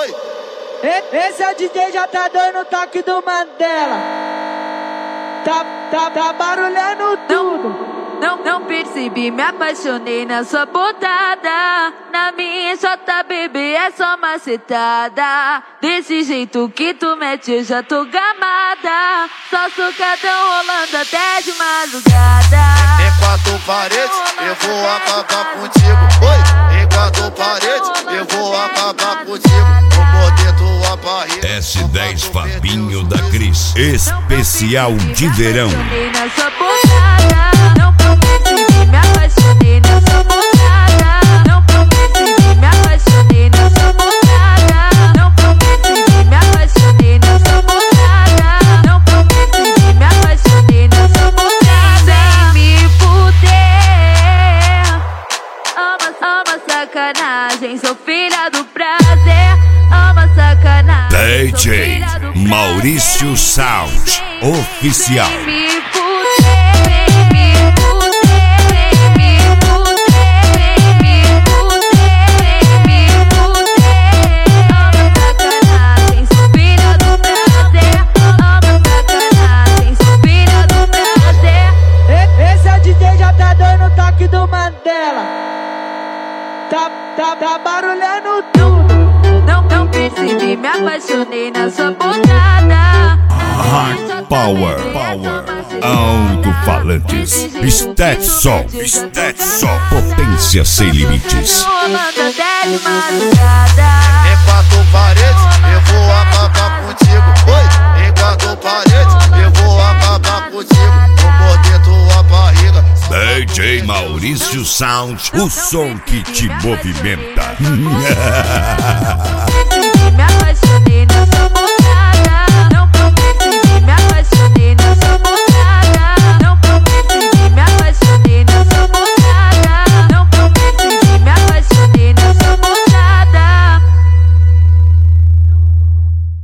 Oi. Esse é o DJ, já tá dando o toque do Mandela. Tá barulhando tudo. Não percebi, me apaixonei na sua botada. Na minha JBB é só macetada. Desse jeito que tu mete eu já tô gamada. Só sucadão rolando até de madrugada. Em quatro paredes eu vou acabar contigo. Oi. Em quatro paredes eu vou acabar contigo. Vou morder tua barriga. S10 Fabinho da Cris, especial de verão. Na sua botada. Não percebi, me apaixonei na sua botada. Não percebi, me apaixonei na sua botada. Não percebi, me apaixonei na sua botada. Não percebi, me apaixonei na sua botada. Sem me fuder, ama sacanagem, sou filha do prazer. Ama sacanagem, DJ Maurício Sound Oficial. Do Mandela tá barulhando tudo. Não percebi, me apaixonei na sua botada. Hard Power, alto-falantes, Stetson, potência sem limites. Rolando até de madrugada. Em quatro paredes eu vou acabar contigo. Oi. Em quatro paredes eu vou acabar contigo. Vou morder tua barriga. DJ Maurício Sound, o som que te movimenta.